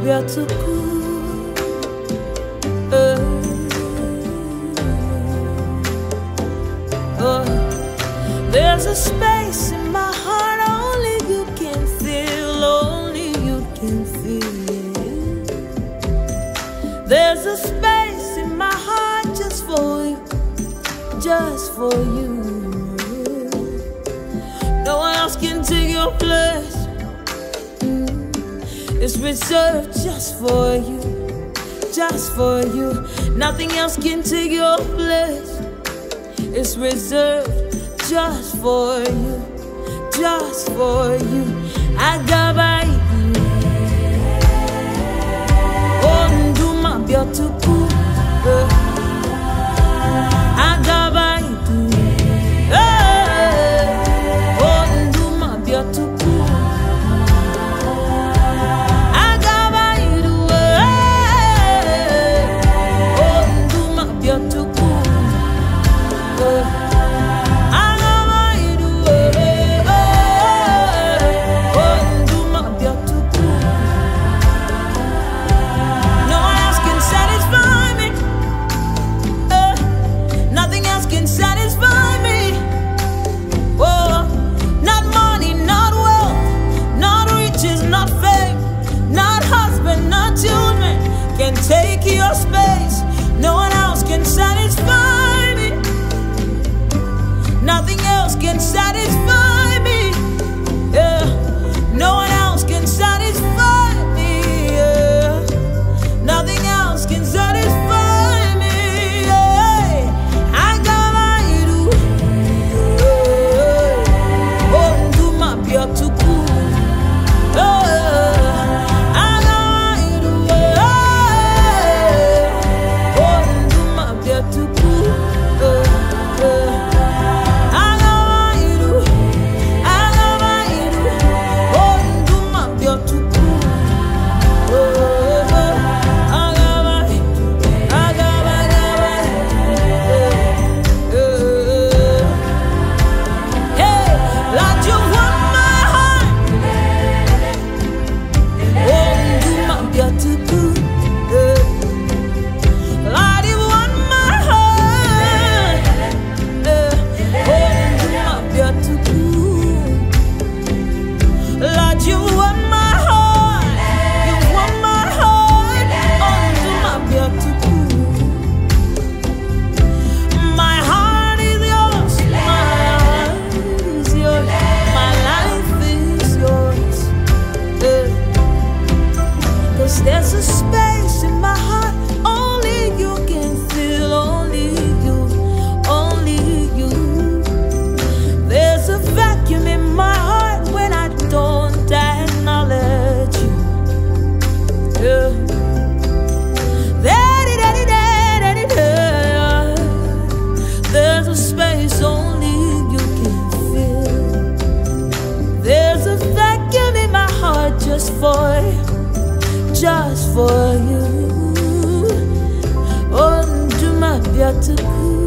biatuku. There's a space in my heart only you can feel, only you can feel. There's a space in my heart just for you, just for you. No one else can take your place. It's reserved just for you, just for you. Nothing else can take your place. It's reserved just for you, just for you. Agabai, oh nduma biatuku. Agabai, oh nduma biatuku. Agabai, oh nduma biatuku. Can take your space. No one else can satisfy me. Nothing else can satisfy me. Yeah. No one else can satisfy me. Yeah. Nothing else can satisfy me. Yeah. I got my do. Oh, do my biatuku. There's a space in my heart only you can feel, only you, only you. There's a vacuum in my heart when I don't acknowledge you. Yeah. There's a space only you can feel. There's a vacuum in my heart just for you, just for you. Oh, nduma biatuku.